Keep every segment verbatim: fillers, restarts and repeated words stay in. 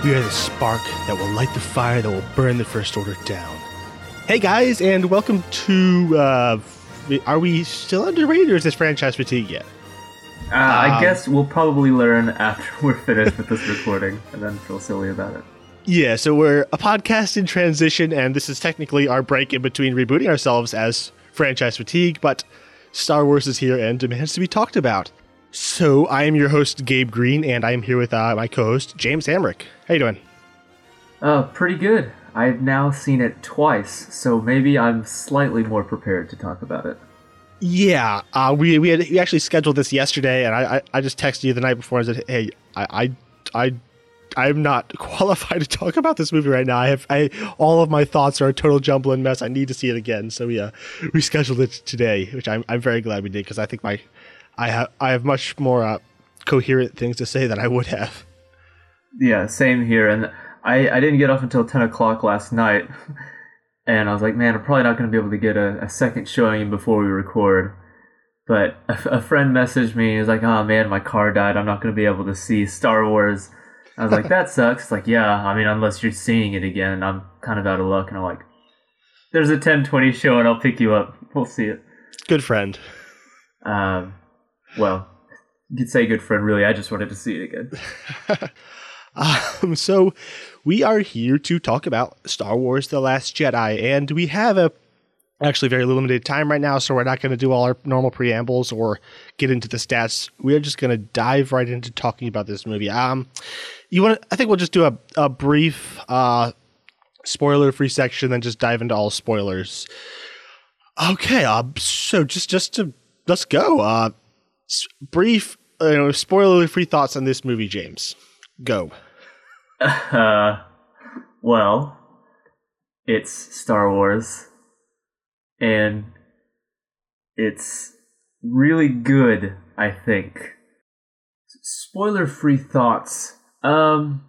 We are the spark that will light the fire that will burn the First Order down. Hey guys, and welcome to, uh, are we still underrated or is this franchise fatigue yet? Uh, I um, guess we'll probably learn after we're finished with this recording and then feel silly about it. Yeah, so we're a podcast in transition, and this is technically our break in between rebooting ourselves as franchise fatigue, but Star Wars is here and demands to be talked about. So I am your host, Gabe Green, and I am here with uh, my co-host, James Hamrick. How you doing? Uh, pretty good. I've now seen it twice, so maybe I'm slightly more prepared to talk about it. Yeah, uh, we we had we actually scheduled this yesterday, and I, I, I just texted you the night before and said, "Hey, I I I I'm not qualified to talk about this movie right now. I have I all of my thoughts are a total jumble and mess. I need to see it again." So we uh, we scheduled it today, which I'm I'm very glad we did because I think my I have I have much more uh, coherent things to say than I would have. Yeah, same here. And I I didn't get off until ten o'clock last night. And I was like, man, I'm probably not going to be able to get a, a second showing in before we record. But a, a friend messaged me. He was like, oh, man, my car died. I'm not going to be able to see Star Wars. I was like, that sucks. It's like, yeah, I mean, unless you're seeing it again, I'm kind of out of luck. And I'm like, there's a ten twenty show and I'll pick you up. We'll see it. Good friend. Um, well, you could say good friend, really. I just wanted to see it again. Um, so we are here to talk about Star Wars The Last Jedi, and we have a actually very limited time right now, so we're not going to do all our normal preambles or get into the stats. We're just going to dive right into talking about this movie. Um, you want? I think we'll just do a, a brief uh, spoiler-free section, then just dive into all spoilers. Okay, uh, so just just to let's go. Uh, brief, uh, you know, spoiler-free thoughts on this movie, James. Go. Uh, well, it's Star Wars, and it's really good, I think. Spoiler-free thoughts. Um,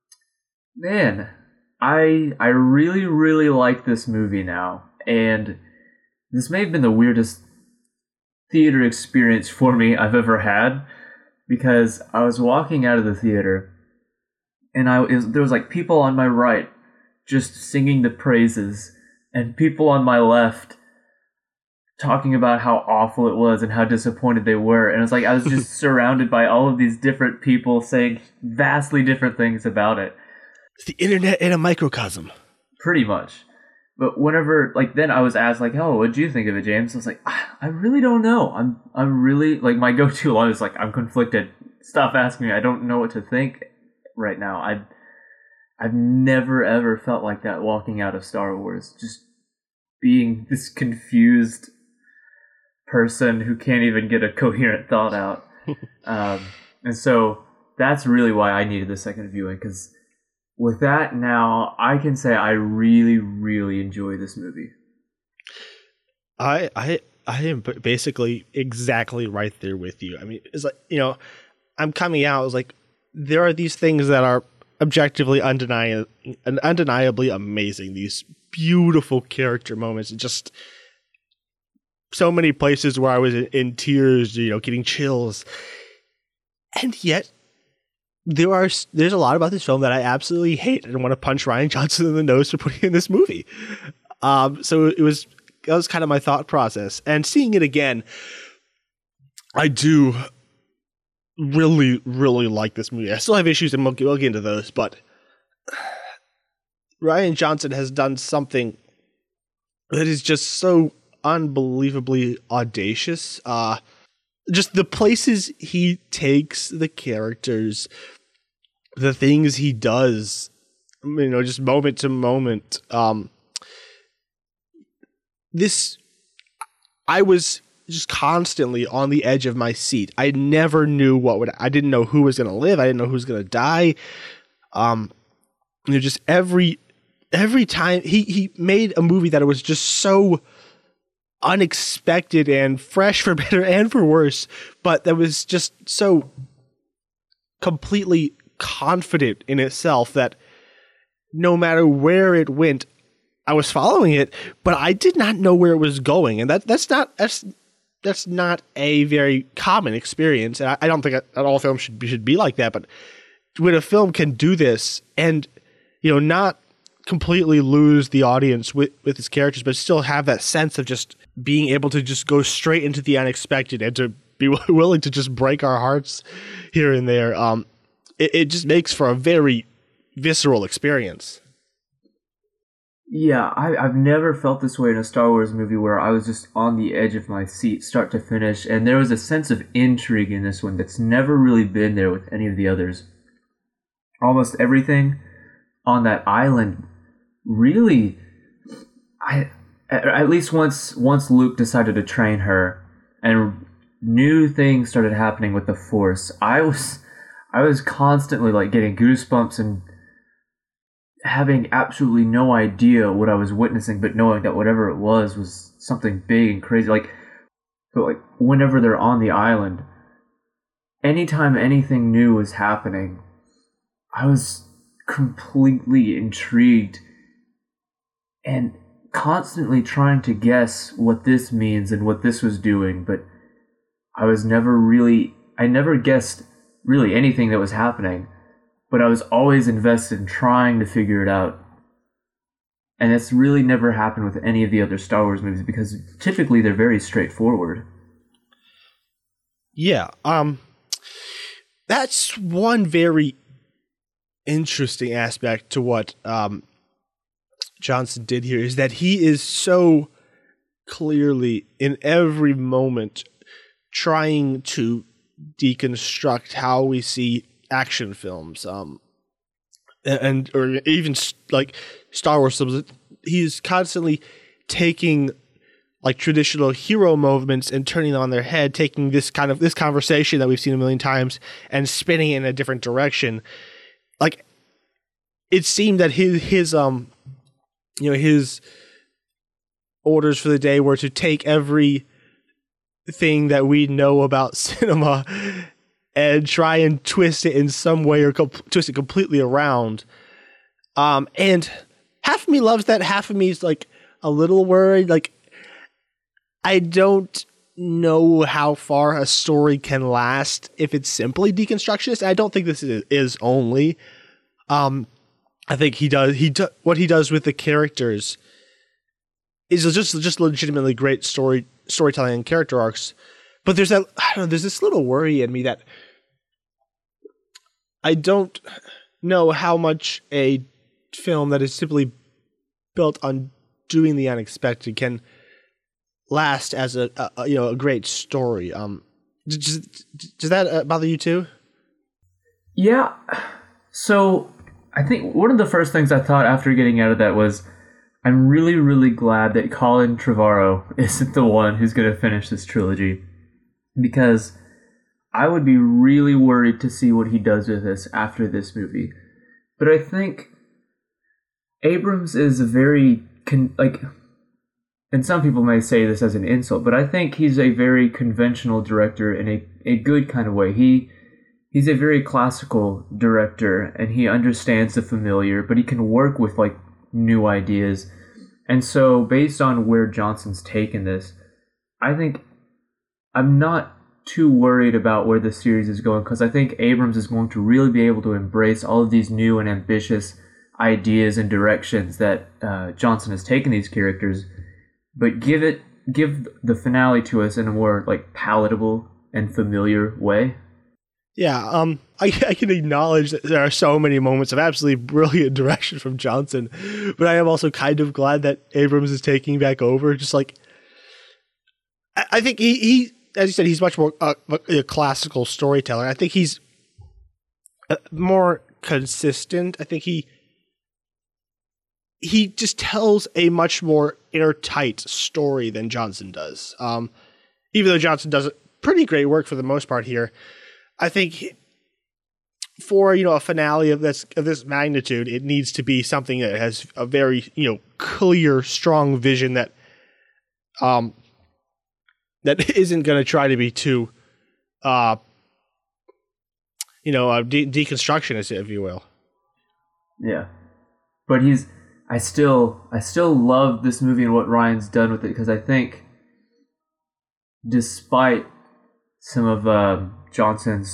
man, I I really, really like this movie now, and this may have been the weirdest theater experience for me I've ever had, because I was walking out of the theater, and I was, there was like people on my right just singing the praises, and people on my left talking about how awful it was and how disappointed they were. And it's like I was just surrounded by all of these different people saying vastly different things about it. It's the internet in a microcosm. Pretty much. But whenever, like, then I was asked, like, oh, what do you think of it, James? I was like, I really don't know. I'm, I'm really, like, my go-to line is like, I'm conflicted. Stop asking me. I don't know what to think right now. I, I've never ever felt like that walking out of Star Wars, just being this confused person who can't even get a coherent thought out. um, and so that's really why I needed the second viewing, because with that now, I can say I really, really enjoy this movie. I, I, I am basically exactly right there with you. I mean, it's like, you know, I'm coming out, it's like, there are these things that are objectively undeni- undeniably amazing. These beautiful character moments, and just so many places where I was in, in tears, you know, getting chills. And yet, there are there's a lot about this film that I absolutely hate and want to punch Rian Johnson in the nose for putting in this movie. Um, so it was that was kind of my thought process. And seeing it again, I do really, really like this movie. I still have issues, and we'll, we'll get into those, but Rian Johnson has done something that is just so unbelievably audacious. Uh, just the places he takes the characters, the things he does, you know, just moment to moment. Um, this, I was just constantly on the edge of my seat. I never knew what would, I didn't know who was going to live. I didn't know who was going to die. Um, you know, just every, every time he, he made a movie that was just so unexpected and fresh for better and for worse, but that was just so completely confident in itself that no matter where it went, I was following it, but I did not know where it was going. And that that's not, that's, that's not a very common experience. And I, I don't think that all films should be, should be like that, but when a film can do this and, you know, not completely lose the audience with, with its characters, but still have that sense of just being able to just go straight into the unexpected and to be willing to just break our hearts here and there. Um, it, it just makes for a very visceral experience. Yeah, I, I've never felt this way in a Star Wars movie where I was just on the edge of my seat, start to finish, and there was a sense of intrigue in this one that's never really been there with any of the others. Almost everything on that island really, I at least once once Luke decided to train her and new things started happening with the Force, I was I was constantly like getting goosebumps and having absolutely no idea what I was witnessing, but knowing that whatever it was was something big and crazy. Like, but like whenever they're on the island, anytime anything new was happening, I was completely intrigued and constantly trying to guess what this means and what this was doing, but I was never really, I never guessed really anything that was happening. But I was always invested in trying to figure it out. And it's really never happened with any of the other Star Wars movies because typically they're very straightforward. Yeah, um, that's one very interesting aspect to what um, Johnson did here, is that he is so clearly in every moment trying to deconstruct how we see action films, um, and or even like Star Wars films. He's constantly taking like traditional hero movements and turning them on their head, taking this kind of this conversation that we've seen a million times and spinning it in a different direction. Like, it seemed that his his um, you know, his orders for the day were to take every thing that we know about cinema and try and twist it in some way or comp- twist it completely around. Um, and half of me loves that. Half of me is like a little worried. Like, I don't know how far a story can last if it's simply deconstructionist. I don't think this is, is only. Um, I think he does. He do, what he does with the characters is just just legitimately great story storytelling and character arcs. But there's that I don't know. There's this little worry in me that I don't know how much a film that is simply built on doing the unexpected can last as a, a you know a great story. Um, does, does that uh, bother you too? Yeah. So I think one of the first things I thought after getting out of that was, I'm really, really glad that Colin Trevorrow isn't the one who's going to finish this trilogy, because I would be really worried to see what he does with this after this movie. But I think Abrams is a very, con- like, and some people may say this as an insult, but I think he's a very conventional director in a, a good kind of way. He He's a very classical director, and he understands the familiar, but he can work with, like, new ideas. And so, based on where Johnson's taken this, I think I'm not too worried about where the series is going, because I think Abrams is going to really be able to embrace all of these new and ambitious ideas and directions that uh, Johnson has taken these characters, but give it give the finale to us in a more like palatable and familiar way. Yeah, um, I, I can acknowledge that there are so many moments of absolutely brilliant direction from Johnson, but I am also kind of glad that Abrams is taking back over. Just like, I, I think he, he, as you said, he's much more uh, a classical storyteller. I think he's uh, more consistent. I think he he just tells a much more airtight story than Johnson does. Um, even though Johnson does pretty great work for the most part here, I think for, you know, a finale of this of this magnitude, it needs to be something that has a very, you know, clear, strong vision that um that isn't going to try to be too, uh, you know, uh, de- deconstructionist, if you will. Yeah, but he's. I still, I still love this movie and what Ryan's done with it, because I think, despite some of uh, Johnson's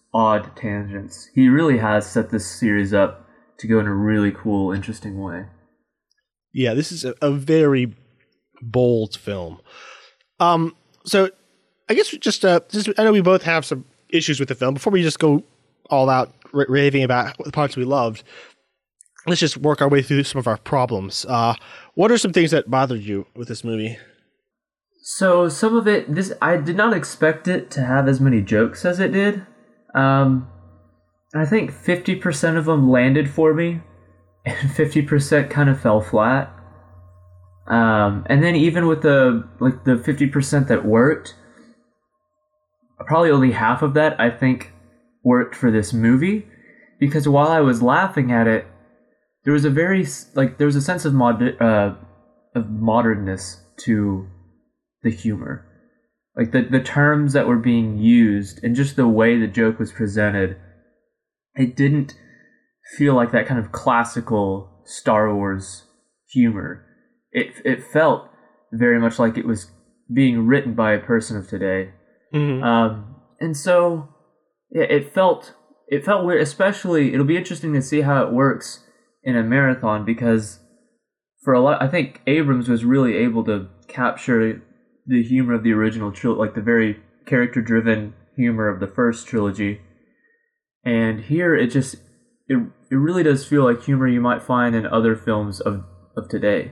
odd tangents. He really has set this series up to go in a really cool, interesting way. Yeah, this is a, a very bold film. Um, so I guess just, uh, just I know we both have some issues with the film. Before we just go all out r- raving about the parts we loved, let's just work our way through some of our problems. Uh, what are some things that bothered you with this movie? So some of it, this I did not expect it to have as many jokes as it did. Um, I think fifty percent of them landed for me, and fifty percent kind of fell flat. Um, and then even with the like the fifty percent that worked, probably only half of that I think worked for this movie, because while I was laughing at it, there was a very like there was a sense of mod uh, of modernness to the humor. Like the, the terms that were being used and just the way the joke was presented, it didn't feel like that kind of classical Star Wars humor. It it felt very much like it was being written by a person of today. Mm-hmm. Um, and so yeah, it felt it felt weird. Especially, it'll be interesting to see how it works in a marathon, because for a lot, I think Abrams was really able to capture the humor of the original trilogy, like the very character-driven humor of the first trilogy. And here, it just it it really does feel like humor you might find in other films of, of today.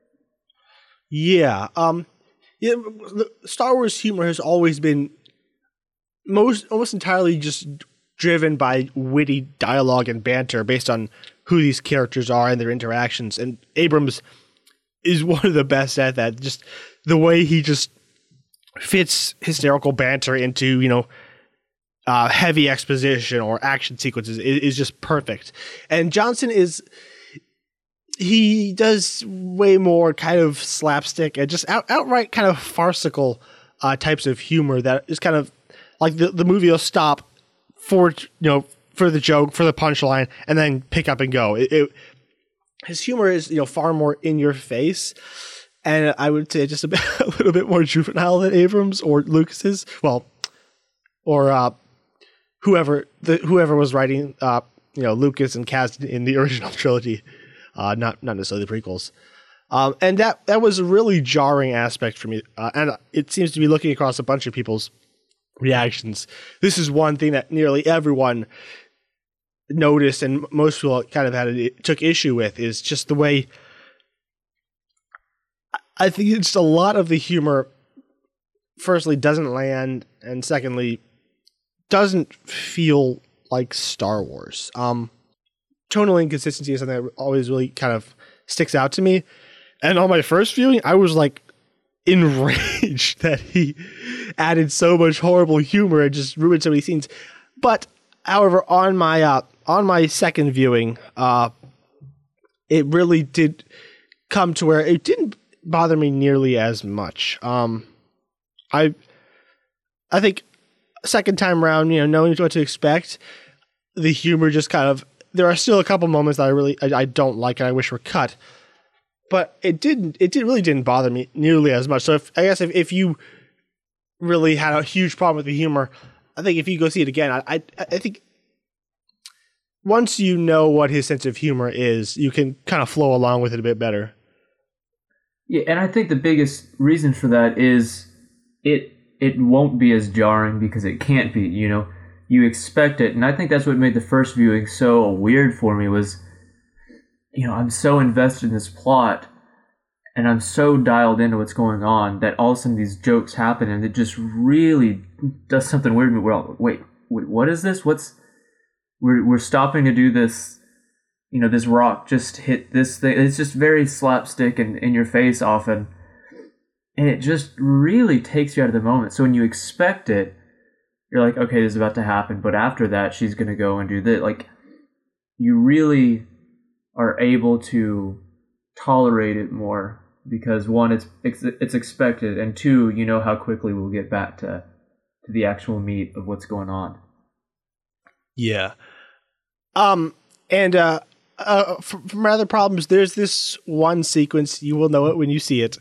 Yeah, um, yeah. The Star Wars humor has always been most almost entirely just driven by witty dialogue and banter based on who these characters are and their interactions. And Abrams is one of the best at that. Just the way he just fits hysterical banter into, you know, uh, heavy exposition or action sequences is, is just perfect. And Johnson is, he does way more kind of slapstick and just out, outright kind of farcical uh, types of humor that is kind of like the, the movie will stop for, you know, for the joke, for the punchline, and then pick up and go. It, it, his humor is, you know, far more in your face, and I would say just a, bit, a little bit more juvenile than Abrams or Lucas's. Well, or uh, whoever the whoever was writing, uh, you know, Lucas and Kaz in the original trilogy, uh, not not necessarily the prequels. Um, and that that was a really jarring aspect for me, uh, and it seems to be looking across a bunch of people's reactions. This is one thing that nearly everyone noticed, and most people kind of had a, took issue with, is just the way. I think it's a lot of the humor. Firstly, doesn't land, and secondly, doesn't feel like Star Wars. Um, tonal inconsistency is something that always really kind of sticks out to me. And on my first viewing, I was like enraged that he added so much horrible humor and just ruined so many scenes. But however, on my uh, on my second viewing, uh, it really did come to where it didn't bother me nearly as much. Um, I I think second time around, you know, knowing what to expect, the humor just kind of, there are still a couple moments that I really I, I don't like and I wish were cut. But it didn't. It did really didn't bother me nearly as much. So if, I guess if, if you really had a huge problem with the humor, I think if you go see it again, I, I I think once you know what his sense of humor is, you can kind of flow along with it a bit better. Yeah, and I think the biggest reason for that is it it won't be as jarring because it can't be. You know, you expect it, and I think that's what made the first viewing so weird for me was, you know, I'm so invested in this plot and I'm so dialed into what's going on that all of a sudden these jokes happen and it just really does something weird to me. Well, wait, wait, what is this? What's, we're, we're stopping to do this, you know, this rock just hit this thing. It's just very slapstick and in your face often. And it just really takes you out of the moment. So when you expect it, you're like, okay, this is about to happen. But after that, she's going to go and do this. Like, you really are able to tolerate it more because one, it's it's expected, and two, you know how quickly we'll get back to to the actual meat of what's going on. Yeah. Um. And uh, uh, from, from other problems, there's this one sequence, you will know it when you see it,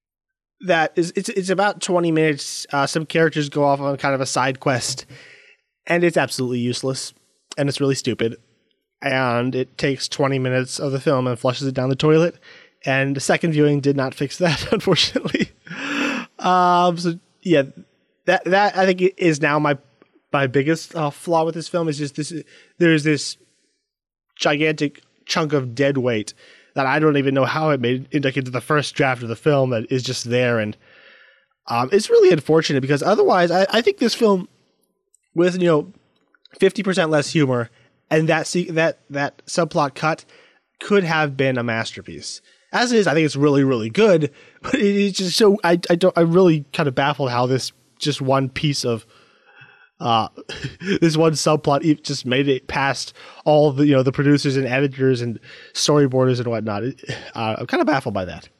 that is it's it's about twenty minutes. Uh, some characters go off on kind of a side quest, and it's absolutely useless, and it's really stupid, and it takes twenty minutes of the film and flushes it down the toilet, and the second viewing did not fix that, unfortunately. Um, so yeah, that that I think is now my my biggest uh, flaw with this film is just this. There's this gigantic chunk of dead weight that I don't even know how it made it like into the first draft of the film that is just there, and um, it's really unfortunate because otherwise I, I think this film with you know fifty percent less humor and that se- that that subplot cut could have been a masterpiece. As it is, I think it's really really good, but it is just so I I don't I'm really kind of baffled how this just one piece of Uh, this one subplot just made it past all the you know the producers and editors and storyboarders and whatnot. Uh, I'm kind of baffled by that.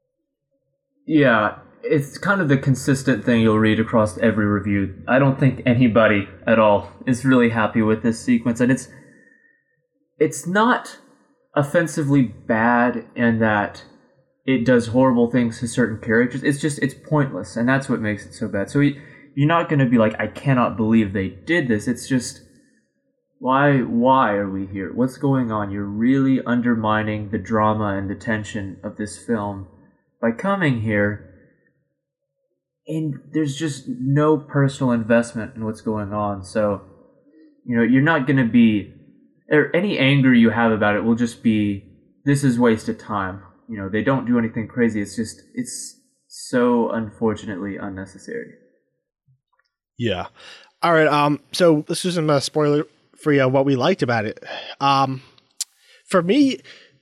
Yeah, it's kind of the consistent thing you'll read across every review. I don't think anybody at all is really happy with this sequence, and it's it's not offensively bad in that it does horrible things to certain characters. It's just it's pointless, and that's what makes it so bad. So. We, You're not going to be like, I cannot believe they did this. It's just, why why are we here? What's going on? You're really undermining the drama and the tension of this film by coming here, and there's just no personal investment in what's going on. So, you know, you're not going to be, or any anger you have about it will just be, this is wasted time. You know, they don't do anything crazy. It's just, it's so unfortunately unnecessary. Yeah. All right. Um. So let's do some uh, spoiler free uh, what we liked about it. Um, for me,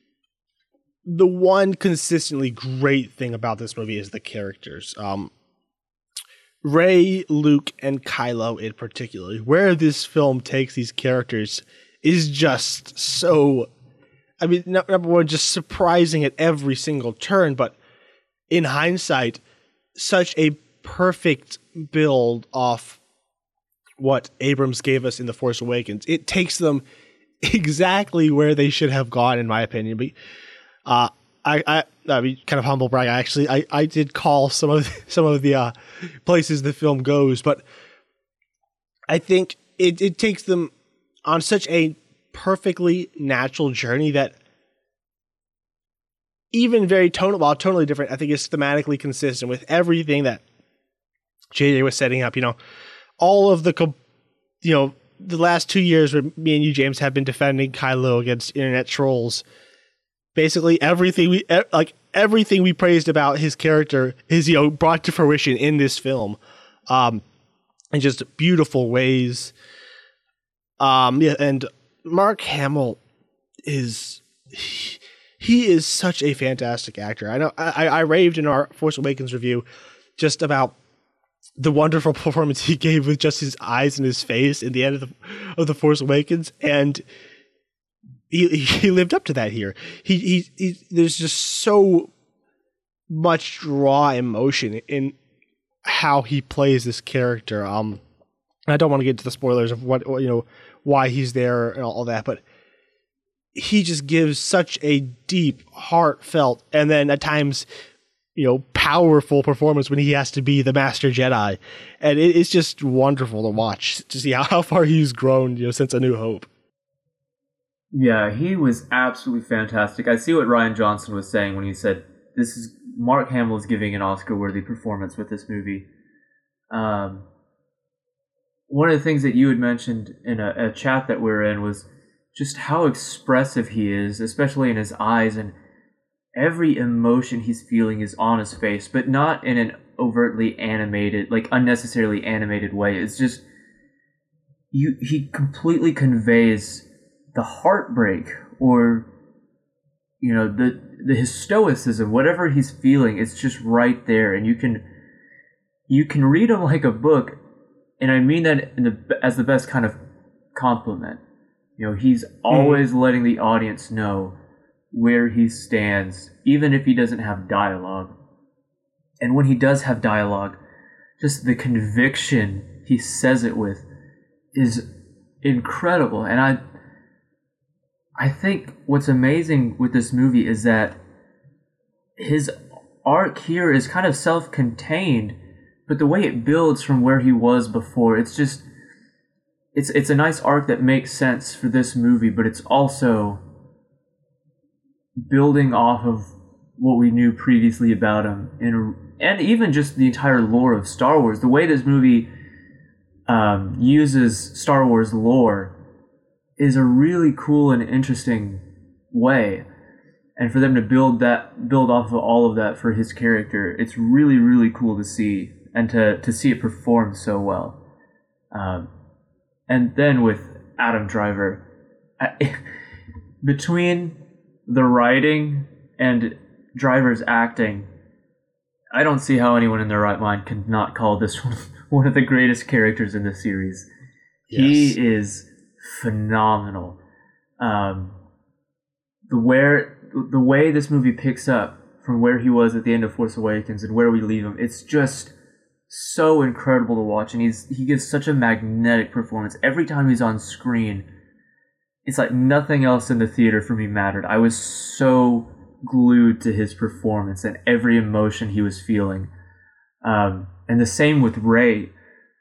the one consistently great thing about this movie is the characters. Um, Rey, Luke, and Kylo in particular. Where this film takes these characters is just so. I mean, number one, just surprising at every single turn, but in hindsight, such a perfect build off what Abrams gave us in The Force Awakens. It takes them exactly where they should have gone, in my opinion. But uh, I, I, I mean, kind of humble brag. I actually, I, I did call some of some of the uh, places the film goes, but I think it, it takes them on such a perfectly natural journey that even very tonal, while tonally different, I think is thematically consistent with everything that J J was setting up. You know, all of the, you know, the last two years where me and you, James, have been defending Kylo against internet trolls. Basically, everything we like, everything we praised about his character is, you know, brought to fruition in this film, um, in just beautiful ways. Um, yeah, and Mark Hamill is he, he is such a fantastic actor. I know I, I raved in our Force Awakens review just about the wonderful performance he gave with just his eyes and his face in the end of the of the Force Awakens, and he he lived up to that here. He he, he there's just so much raw emotion in how he plays this character. Um, I don't want to get into the spoilers of what you know why he's there and all that, but he just gives such a deep, heartfelt, and then at times, you know, powerful performance when he has to be the Master Jedi. And it, it's just wonderful to watch, to see how, how far he's grown, you know, since A New Hope. Yeah, he was absolutely fantastic. I see what Rian Johnson was saying when he said, this is, Mark Hamill is giving an Oscar-worthy performance with this movie. Um, one of the things that you had mentioned in a, a chat that we were in was just how expressive he is, especially in his eyes, and every emotion he's feeling is on his face, but not in an overtly animated, like unnecessarily animated way. It's just, you he completely conveys the heartbreak or, you know, the the his stoicism, whatever he's feeling, it's just right there, and you can you can read him like a book, and I mean that in the as the best kind of compliment. You know, he's always mm. letting the audience know where he stands, even if he doesn't have dialogue. And when he does have dialogue, just the conviction he says it with is incredible. And I I think what's amazing with this movie is that his arc here is kind of self-contained, but the way it builds from where he was before, it's just it's it's a nice arc that makes sense for this movie, but it's also building off of what we knew previously about him, and and even just the entire lore of Star Wars. The way this movie um, uses Star Wars lore is a really cool and interesting way, and for them to build that build off of all of that for his character, it's really really cool to see, and to to see it perform so well. Um, and then with Adam Driver, I, between the writing and Driver's acting, I don't see how anyone in their right mind can not call this one one of the greatest characters in the series. Yes. He is phenomenal. Um, the where the way this movie picks up from where he was at the end of Force Awakens and where we leave him, it's just so incredible to watch, and he's he gives such a magnetic performance every time he's on screen. It's like nothing else in the theater for me mattered. I was so glued to his performance and every emotion he was feeling. Um, and the same with Rey.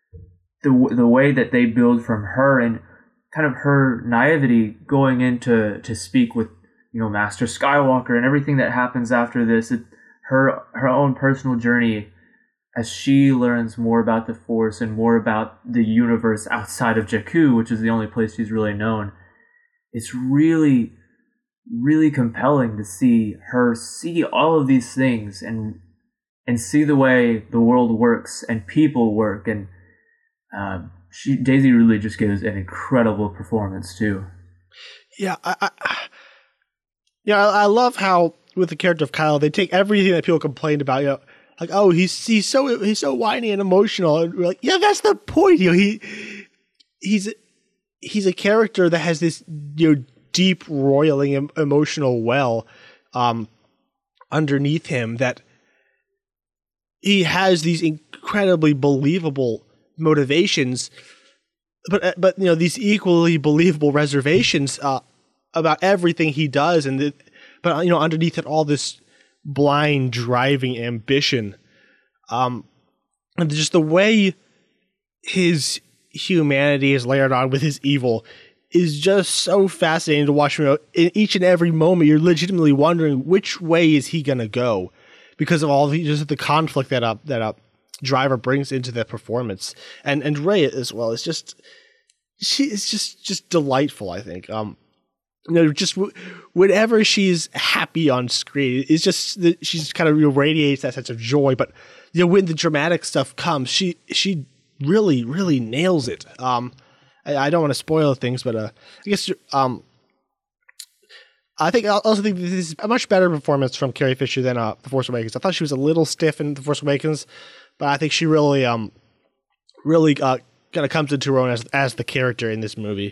The the way that they build from her and kind of her naivety going into to speak with, you know, Master Skywalker and everything that happens after this. It, her her own personal journey as she learns more about the Force and more about the universe outside of Jakku, which is the only place she's really known. It's really, really compelling to see her see all of these things and and see the way the world works and people work. And uh, she Daisy really just gives an incredible performance too. Yeah, I, I yeah, I love how with the character of Kylo, they take everything that people complained about, you know, like, oh, he's he's so he's so whiny and emotional, and we're like, yeah, that's the point. You know, he he's he's a character that has this, you know, deep, roiling em- emotional well um, underneath him, that he has these incredibly believable motivations, but but you know, these equally believable reservations uh, about everything he does, and the, but you know, underneath it all, this blind driving ambition, um, and just the way his humanity is layered on with his evil is just so fascinating to watch. You know, in each and every moment, you're legitimately wondering which way is he gonna go, because of all the just the conflict that up that up Driver brings into the performance, and and Rey as well. It's just she is just just delightful. I think. Um, You know, just w- whenever she's happy on screen, it's just that she's kind of, you know, radiates that sense of joy. But you know, when the dramatic stuff comes, she she really really nails it. Um, I, I don't want to spoil things, but uh, I guess um, I think I also think this is a much better performance from Carrie Fisher than uh, The Force Awakens. I thought she was a little stiff in The Force Awakens, but I think she really um really uh, kind of comes into her own as as the character in this movie.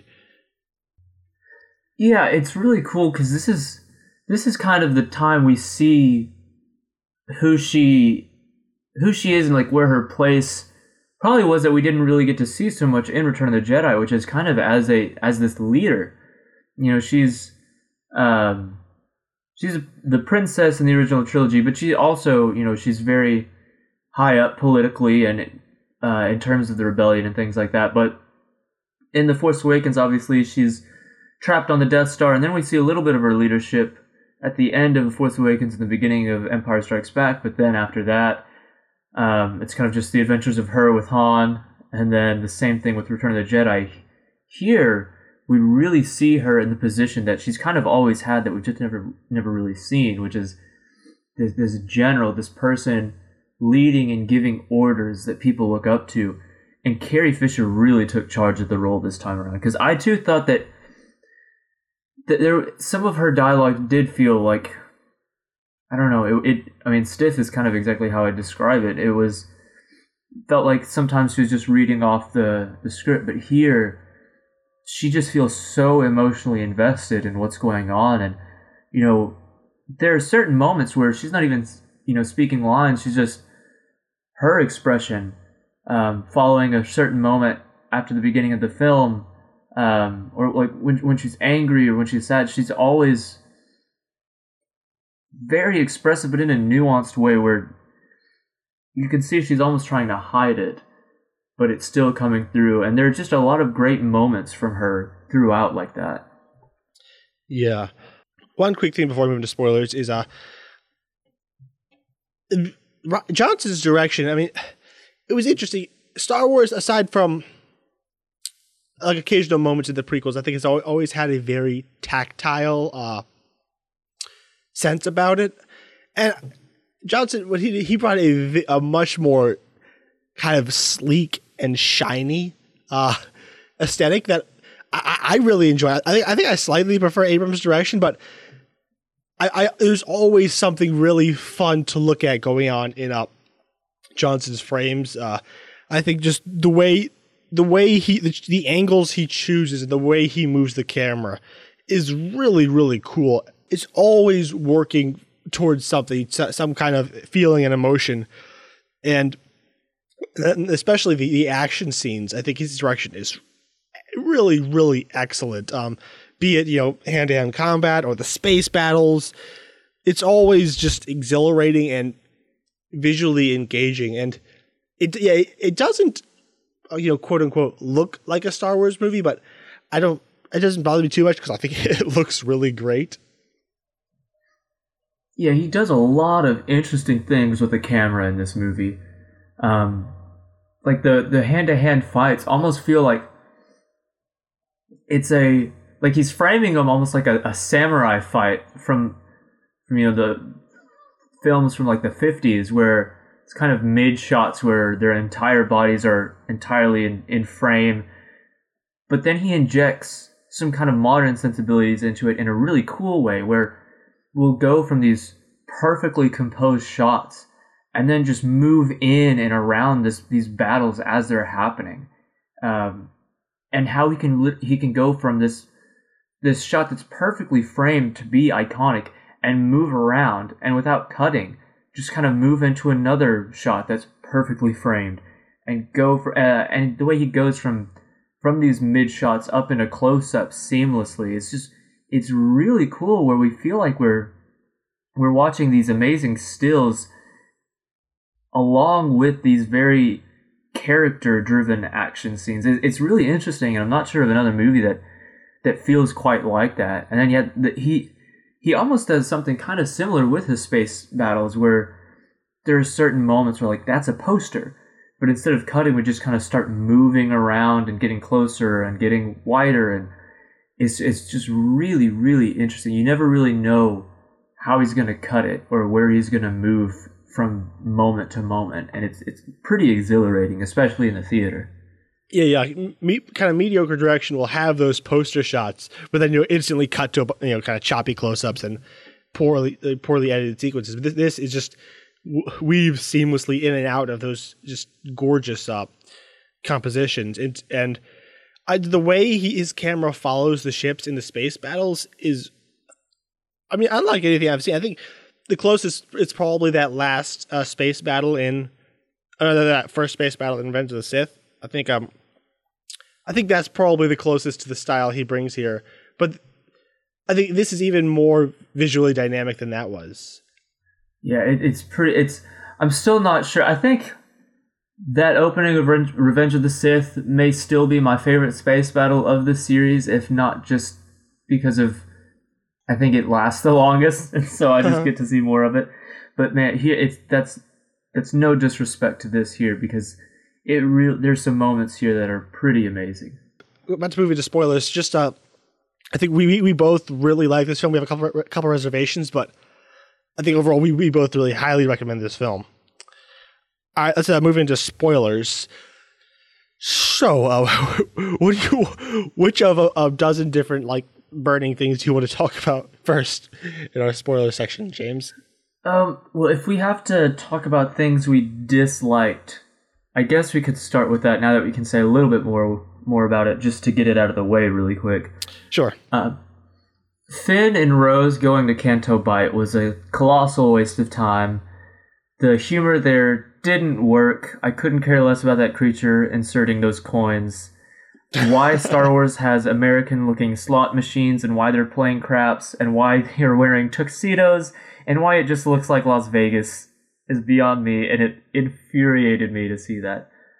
Yeah, it's really cool because this is this is kind of the time we see who she who she is and like where her place probably was that we didn't really get to see so much in Return of the Jedi, which is kind of as a as this leader. You know, she's um, she's the princess in the original trilogy, but she also, you know, she's very high up politically and uh, in terms of the rebellion and things like that. But in The Force Awakens, obviously, she's trapped on the Death Star, and then we see a little bit of her leadership at the end of The Force Awakens and the beginning of Empire Strikes Back, but then after that, um, it's kind of just the adventures of her with Han, and then the same thing with Return of the Jedi. Here, we really see her in the position that she's kind of always had that we've just never never really seen, which is this, this general, this person leading and giving orders that people look up to. And Carrie Fisher really took charge of the role this time around, because I too thought that there, some of her dialogue did feel like, I don't know, it, it. I mean, stiff is kind of exactly how I describe it. It was felt like sometimes she was just reading off the, the script, but here she just feels so emotionally invested in what's going on, and you know, there are certain moments where she's not even, you know, speaking lines. She's just her expression, um, following a certain moment after the beginning of the film. Um, or like when when she's angry or when she's sad, she's always very expressive, but in a nuanced way where you can see she's almost trying to hide it. but it's still coming through. And there are just a lot of great moments from her throughout like that. Yeah. One quick thing before we move into spoilers is uh, Johnson's direction. I mean, it was interesting. Star Wars, aside from like occasional moments in the prequels, I think it's always had a very tactile uh, sense about it. And Johnson, what he he brought a, a much more kind of sleek and shiny uh, aesthetic that I, I really enjoy. I think I think I slightly prefer Abrams' direction, but I, I there's always something really fun to look at going on in uh, Johnson's frames. Uh, I think just the way the way he the, the angles he chooses and the way he moves the camera is really really cool. It's always working towards something, some kind of feeling and emotion, and especially the, the action scenes. I think his direction is really, really excellent. Um, be it, you know, hand-to-hand combat or the space battles, it's always just exhilarating and visually engaging. And it, yeah, it, it doesn't, you know, quote unquote, look like a Star Wars movie, but I don't. It doesn't bother me too much because I think it looks really great. Yeah, he does a lot of interesting things with the camera in this movie. Um, like the, the hand-to-hand fights almost feel like it's a like he's framing them almost like a, a samurai fight from from you know the films from like the fifties, where it's kind of mid shots where their entire bodies are entirely in, in frame, but then he injects some kind of modern sensibilities into it in a really cool way, where we'll go from these perfectly composed shots and then just move in and around this these battles as they're happening, um, and how he can he can go from this this shot that's perfectly framed to be iconic and move around and without cutting, just kind of move into another shot that's perfectly framed and go for uh, and the way he goes from from these mid shots up into close ups seamlessly, it's just it's really cool, where we feel like we're we're watching these amazing stills along with these very character-driven action scenes. It's really interesting, and I'm not sure of another movie that that feels quite like that. And then yet the, he he almost does something kind of similar with his space battles, where there are certain moments where like that's a poster, but instead of cutting, we just kind of start moving around and getting closer and getting wider, and it's it's just really really interesting. You never really know how he's going to cut it or where he's going to move from moment to moment, and it's it's pretty exhilarating, especially in the theater. Yeah, yeah, Me, kind of mediocre direction will have those poster shots, but then you'll instantly cut to you know kind of choppy close-ups and poorly uh, poorly edited sequences. But this, this is just w- weaves seamlessly in and out of those just gorgeous uh, compositions, and and I, the way he, his camera follows the ships in the space battles is, I mean, unlike anything I've seen. I think the closest it's probably that last uh, space battle in, uh, that first space battle in Revenge of the Sith. I think um, I think that's probably the closest to the style he brings here. But I think this is even more visually dynamic than that was. Yeah, it, it's pretty. It's. I'm still not sure. I think that opening of Re- Revenge of the Sith may still be my favorite space battle of the series, if not just because of, I think it lasts the longest, and so I just uh-huh. get to see more of it. But man, here it's that's that's no disrespect to this here, because it real there's some moments here that are pretty amazing. About to move into spoilers, just uh, I think we we both really like this film. We have a couple a couple reservations, but I think overall we, we both really highly recommend this film. All right, let's uh, move into spoilers. So, uh, what do you, which of a, a dozen different like burning things do you want to talk about first in our spoiler section, James? Um, well, if we have to talk about things we disliked, I guess we could start with that now that we can say a little bit more more about it, just to get it out of the way really quick. Sure. Uh, Finn and Rose going to Canto Bight was a colossal waste of time. The humor there didn't work. I couldn't care less about that creature inserting those coins. Why Star Wars has American-looking slot machines, and why they're playing craps, and why they're wearing tuxedos, and why it just looks like Las Vegas is beyond me, and it infuriated me to see that.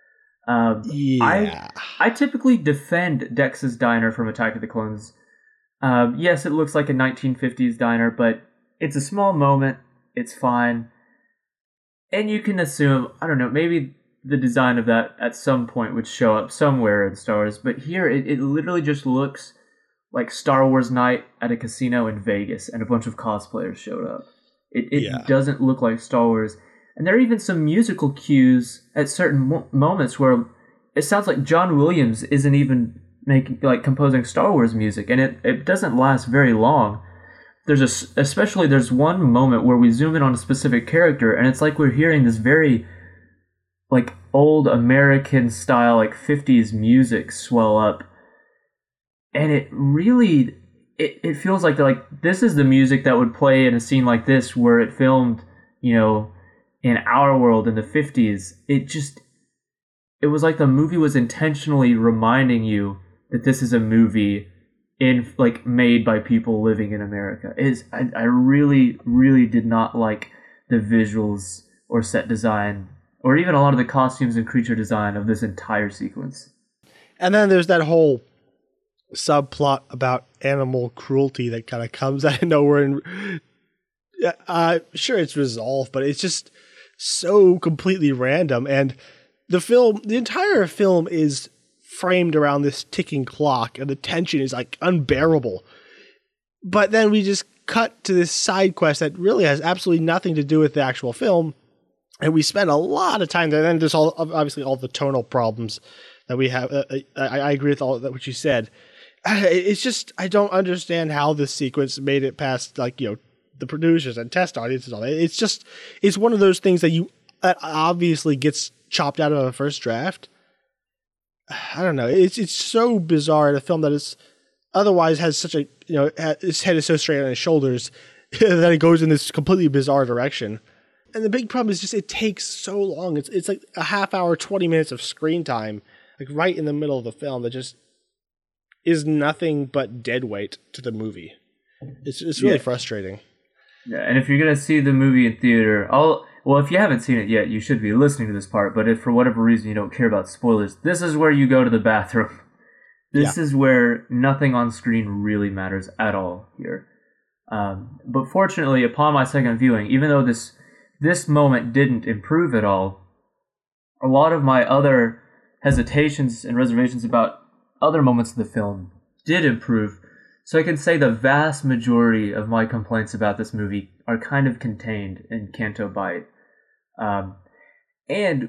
Um, Yeah. I I typically defend Dex's Diner from Attack of the Clones. Um, yes, it looks like a nineteen fifties diner, but it's a small moment. It's fine. And you can assume, I don't know, maybe the design of that at some point would show up somewhere in Star Wars, but here it, it literally just looks like Star Wars night at a casino in Vegas and a bunch of cosplayers showed up. It, it Yeah. doesn't look like Star Wars. And there are even some musical cues at certain mo- moments where it sounds like John Williams isn't even making like composing Star Wars music, and it, it doesn't last very long. There's a, especially there's one moment where we zoom in on a specific character, and it's like we're hearing this very like old American style, like fifties music swell up, and it really it, it feels like like this is the music that would play in a scene like this where it filmed, you know, in our world in the fifties. It just it was like the movie was intentionally reminding you that this is a movie in like made by people living in America. Is I, I really really did not like the visuals or set design or even a lot of the costumes and creature design of this entire sequence. And then there's that whole subplot about animal cruelty that kind of comes out of nowhere, and uh, sure it's resolved, but it's just so completely random. And the film, the entire film is framed around this ticking clock, and the tension is like unbearable. But then we just cut to this side quest that really has absolutely nothing to do with the actual film, and we spend a lot of time there. And then there's all obviously all the tonal problems that we have. Uh, I, I agree with all that what you said. It's just I don't understand how this sequence made it past like you know the producers and test audiences and all that. It's just it's one of those things that you that obviously gets chopped out of a first draft. I don't know. It's it's so bizarre in a film that is otherwise has such a you know its head is so straight on its shoulders that it goes in this completely bizarre direction. And the big problem is just it takes so long. It's it's like a half hour, twenty minutes of screen time, like right in the middle of the film that just is nothing but dead weight to the movie. It's it's really yeah. frustrating. Yeah, and if you're gonna see the movie in theater, I'll well, if you haven't seen it yet, you should be listening to this part. But if for whatever reason you don't care about spoilers, this is where you go to the bathroom. This yeah. is where nothing on screen really matters at all here. Um, but fortunately, upon my second viewing, even though this this moment didn't improve at all, a lot of my other hesitations and reservations about other moments of the film did improve. So I can say the vast majority of my complaints about this movie are kind of contained in Canto Bight. Um, and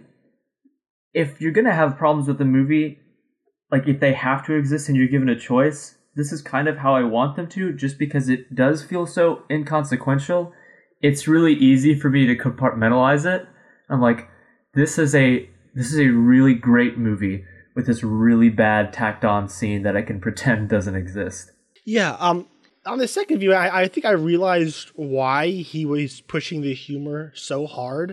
if you're going to have problems with the movie, like if they have to exist and you're given a choice, this is kind of how I want them to, just because it does feel so inconsequential. It's really easy for me to compartmentalize it. I'm like, this is a this is a really great movie with this really bad tacked on scene that I can pretend doesn't exist. Yeah, um, on the second view, I, I think I realized why he was pushing the humor so hard.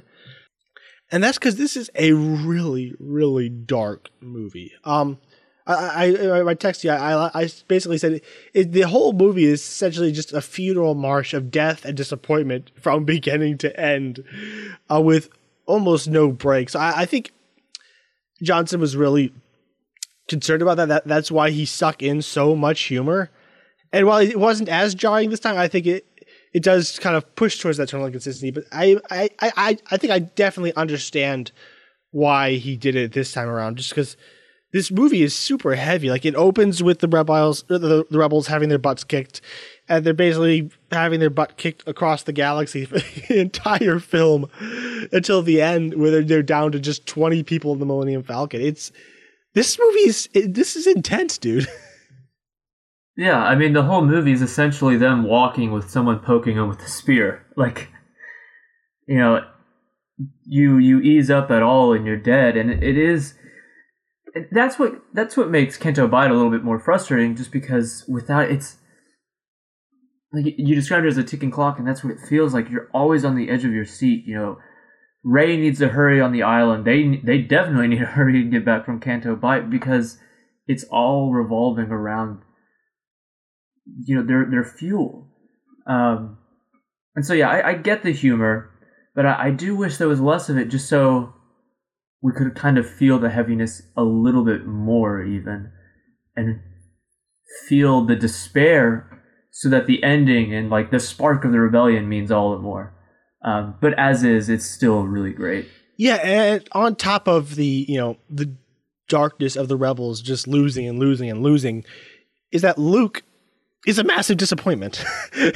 And that's because this is a really, really dark movie. Um, I, I, I text you, I, I basically said it, the whole movie is essentially just a funeral march of death and disappointment from beginning to end, uh, with almost no breaks. I, I think Johnson was really concerned about that. that. That's why he stuck in so much humor. And while it wasn't as jarring this time, I think it it does kind of push towards that tonal inconsistency. But I I, I, I think I definitely understand why he did it this time around, just because this movie is super heavy. Like it opens with the rebels, the, the rebels having their butts kicked, and they're basically having their butt kicked across the galaxy for the entire film until the end, where they're, they're down to just twenty people in the Millennium Falcon. It's this movie is it, this is intense, dude. Yeah, I mean, the whole movie is essentially them walking with someone poking them with a spear. Like, you know, you you ease up at all and you're dead, and it is. That's what that's what makes Canto Bight a little bit more frustrating, just because without it's like you described it as a ticking clock, and that's what it feels like. You're always on the edge of your seat. You know, Rey needs to hurry on the island. They they definitely need to hurry and get back from Canto Bight, because it's all revolving around, you know, their their fuel. Um, and so yeah, I, I get the humor, but I, I do wish there was less of it, just so we could kind of feel the heaviness a little bit more even, and feel the despair, so that the ending and like the spark of the rebellion means all the more. Um, but as is, it's still really great. Yeah, and on top of the, you know, the darkness of the rebels just losing and losing and losing, is that Luke is a massive disappointment.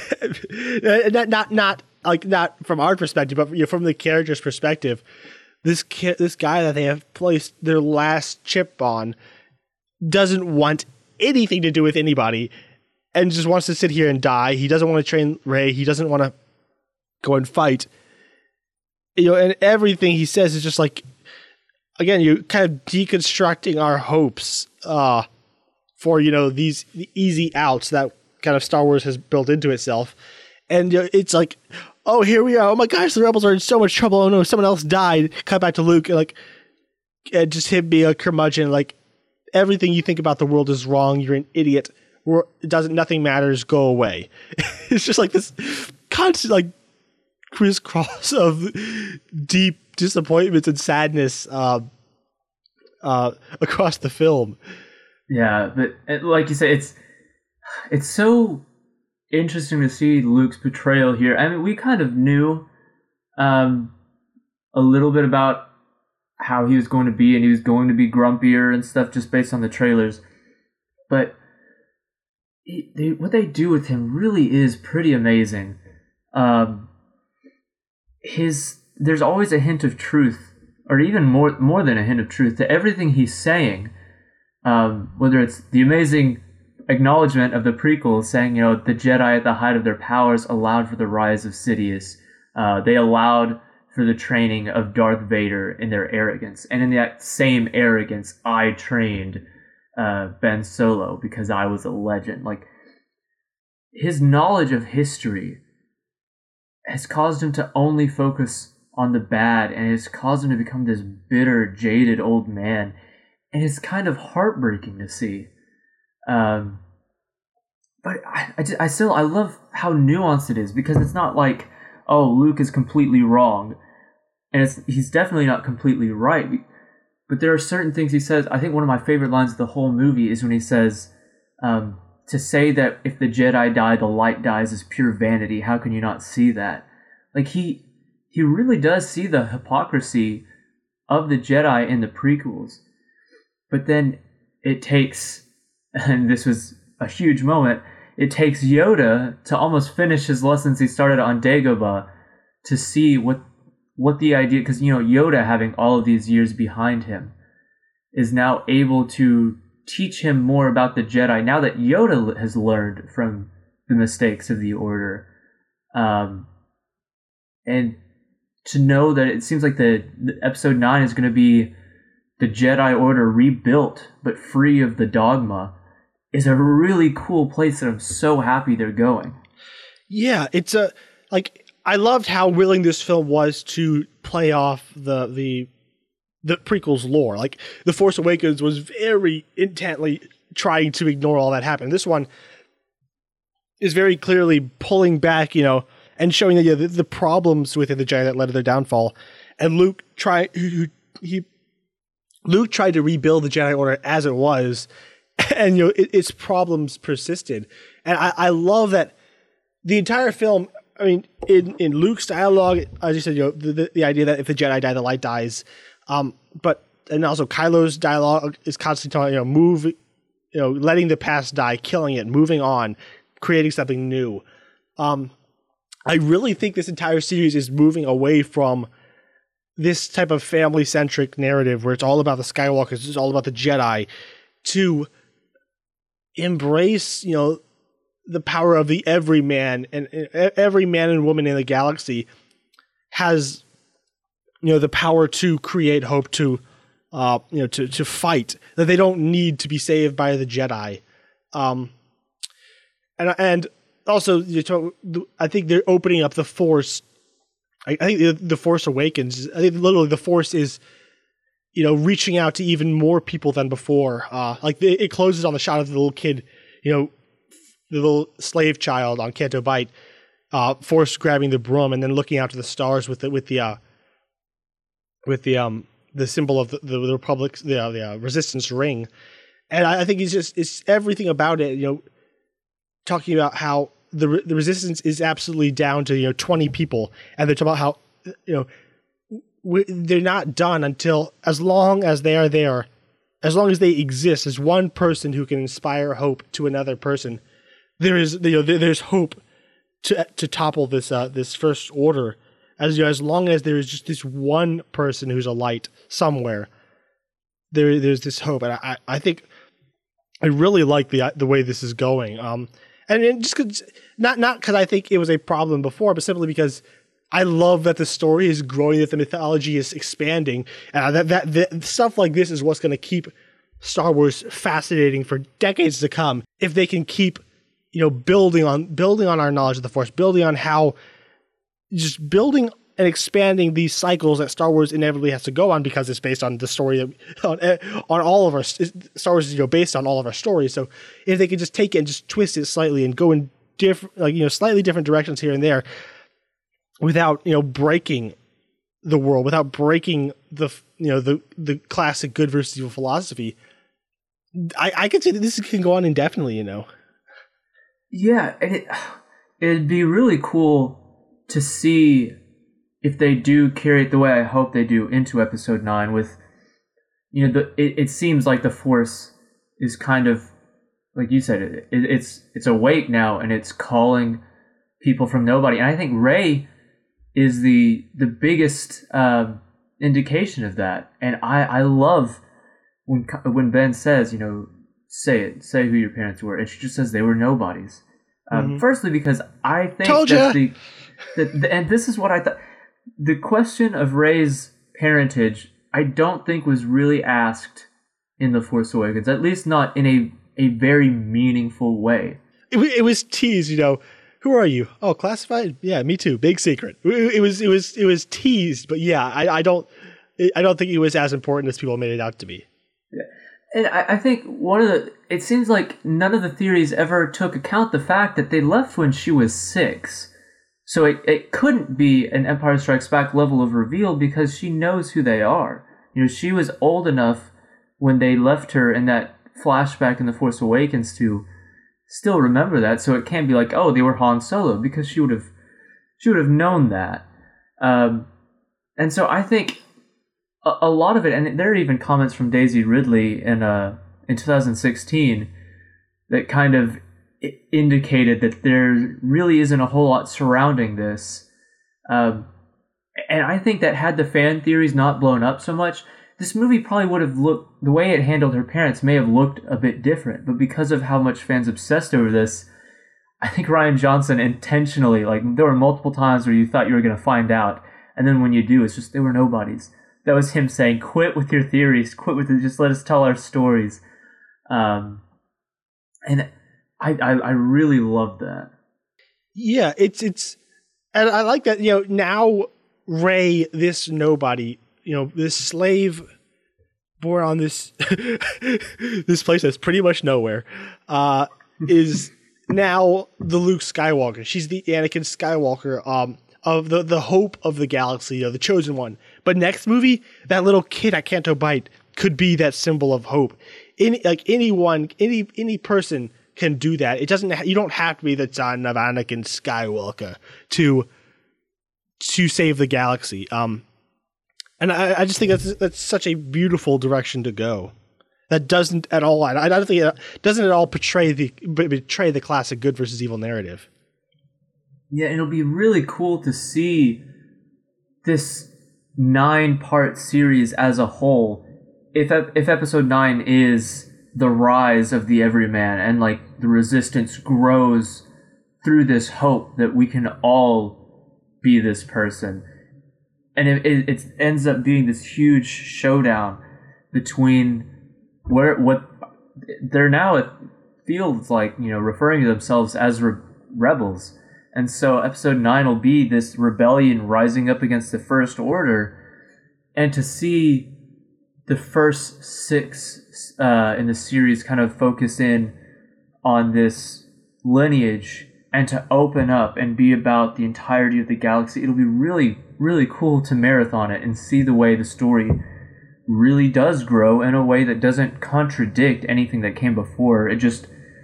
not, not, not like not from our perspective, but you know, from the character's perspective. This ki- this guy that they have placed their last chip on doesn't want anything to do with anybody, and just wants to sit here and die. He doesn't want to train Rey. He doesn't want to go and fight. You know, and everything he says is just like, again, you're kind of deconstructing our hopes uh, for, you know, these the easy outs that kind of Star Wars has built into itself. And you know, it's like, oh, here we are. Oh my gosh, the rebels are in so much trouble. Oh no, someone else died. Cut back to Luke, and like, and just him being a curmudgeon. Like, everything you think about the world is wrong. You're an idiot. We're, it doesn't. Nothing matters. Go away. It's just like this constant like crisscross of deep disappointments and sadness uh, uh, across the film. Yeah, but like you say, it's it's so interesting to see Luke's portrayal here. I mean, we kind of knew um, a little bit about how he was going to be, and he was going to be grumpier and stuff just based on the trailers. But he, they, what they do with him really is pretty amazing. Um, his there's always a hint of truth, or even more more than a hint of truth, to everything he's saying. Um, whether it's the amazing acknowledgement of the prequels saying, you know, the Jedi at the height of their powers allowed for the rise of Sidious. Uh, they allowed for the training of Darth Vader in their arrogance. And in that same arrogance, I trained uh, Ben Solo because I was a legend. Like, his knowledge of history has caused him to only focus on the bad, and has caused him to become this bitter, jaded old man. And it's kind of heartbreaking to see. Um, but I, I, just, I still, I love how nuanced it is, because it's not like, oh, Luke is completely wrong. And it's, he's definitely not completely right. But there are certain things he says. I think one of my favorite lines of the whole movie is when he says, um, to say that if the Jedi die, the light dies is pure vanity. How can you not see that? Like, he, he really does see the hypocrisy of the Jedi in the prequels. But then it takes, and this was a huge moment, it takes Yoda to almost finish his lessons he started on Dagobah to see what what the idea, because, you know, Yoda, having all of these years behind him, is now able to teach him more about the Jedi now that Yoda has learned from the mistakes of the Order. Um, and to know that it seems like the, the episode nine is going to be the Jedi Order rebuilt, but free of the dogma, is a really cool place that I'm so happy they're going. Yeah, it's a, like, I loved how willing this film was to play off the the the prequel's lore. Like, The Force Awakens was very intently trying to ignore all that happened. This one is very clearly pulling back, you know, and showing that, you know, the, the problems within the Jedi that led to their downfall. And Luke tried, he, he Luke tried to rebuild the Jedi Order as it was, and, you know, it, its problems persisted. And I, I love that the entire film, I mean, in, in Luke's dialogue, as you said, you know, the, the, the idea that if the Jedi die, the light dies. Um, but, and also Kylo's dialogue is constantly telling, you know, move, you know, letting the past die, killing it, moving on, creating something new. Um, I really think this entire series is moving away from this type of family-centric narrative where it's all about the Skywalkers, it's all about the Jedi, to embrace, you know, the power of the everyman, and, and every man and woman in the galaxy has, you know, the power to create hope, to, uh, you know, to, to fight, that they don't need to be saved by the Jedi. Um, and, and also, you know, I think they're opening up the Force. I, I think the, the Force Awakens, I think literally the Force is, you know, reaching out to even more people than before. Uh, like, the, it closes on the shot of the little kid, you know, the little slave child on Canto Bight, uh, Force grabbing the broom and then looking out to the stars with the with the uh, with the um the symbol of the, the, the Republic's the, uh, the uh, Resistance ring, and I, I think it's just it's everything about it. You know, talking about how the the Resistance is absolutely down to you know twenty people, and they're talking about how you know we, they're not done until as long as they are there, as long as they exist as one person who can inspire hope to another person. There is you know there, there's hope to to topple this uh, this first order. As you know, as long as there is just this one person who's a light somewhere, there there's this hope, and I I think I really like the the way this is going. Um, and, and just cause, not not because I think it was a problem before, but simply because I love that the story is growing, that the mythology is expanding, and that that, that stuff like this is what's going to keep Star Wars fascinating for decades to come. If they can keep you know building on building on our knowledge of the Force, building on how. Just building and expanding these cycles that Star Wars inevitably has to go on because it's based on the story of, on, on all of our Star Wars is you know based on all of our stories. So if they could just take it and just twist it slightly and go in different like you know slightly different directions here and there, without you know breaking the world, without breaking the you know the the classic good versus evil philosophy, I I could say that this can go on indefinitely. You know. Yeah, and it it'd be really cool to see if they do carry it the way I hope they do into episode nine with, you know, the it, it seems like the Force is kind of, like you said, it, it, it's it's awake now and it's calling people from nobody. And I think Rey is the the biggest uh, indication of that. And I, I love when when Ben says, you know, say it, say who your parents were. And she just says they were nobodies. Um, mm-hmm. Firstly, because I think Told that ya. the... The, the, and this is what I thought. The question of Rey's parentage, I don't think was really asked in The Force Awakens, at least not in a, a very meaningful way. It, it was teased, you know. Who are you? Oh, classified? Yeah, me too. Big secret. It, it was it was it was teased, but yeah, I, I don't I don't think it was as important as people made it out to be. Yeah. And I, I think one of the it seems like none of the theories ever took account the fact that they left when she was six. So it, it couldn't be an Empire Strikes Back level of reveal because she knows who they are. You know, she was old enough when they left her in that flashback in The Force Awakens to still remember that. So it can't be like, oh, they were Han Solo, because she would have she would have known that. Um, and so I think a, a lot of it, and there are even comments from Daisy Ridley in uh in two thousand sixteen that kind of it indicated that there really isn't a whole lot surrounding this. Um, and I think that had the fan theories not blown up so much, this movie probably would have looked, the way it handled her parents may have looked a bit different. But because of how much fans obsessed over this, I think Rian Johnson intentionally, like there were multiple times where you thought you were going to find out. And then when you do, it's just, they were nobodies. That was him saying, quit with your theories, quit with it, just let us tell our stories. Um, and I, I, I really love that. Yeah, it's it's, and I like that. You know, now Rey, this nobody, you know, this slave born on this this place that's pretty much nowhere, uh, is now the Luke Skywalker. She's the Anakin Skywalker, um, of the the hope of the galaxy, you know, the chosen one. But next movie, that little kid at Canto Bight could be that symbol of hope. Any like anyone, any any person can do that. It doesn't. Ha- you don't have to be the son of Anakin Skywalker to to save the galaxy. Um, and I, I just think that's that's such a beautiful direction to go. That doesn't at all. I don't think it doesn't at all portray the betray the classic good versus evil narrative. Yeah, it'll be really cool to see this nine-part series as a whole. If if episode nine is the rise of the everyman and like the resistance grows through this hope that we can all be this person, and it, it, it ends up being this huge showdown between where what they're now, it feels like, you know, referring to themselves as re- rebels. And so episode nine will be this rebellion rising up against the First Order, and to see the first six uh, in the series kind of focus in on this lineage and to open up and be about the entirety of the galaxy, it'll be really, really cool to marathon it and see the way the story really does grow in a way that doesn't contradict anything that came before. It just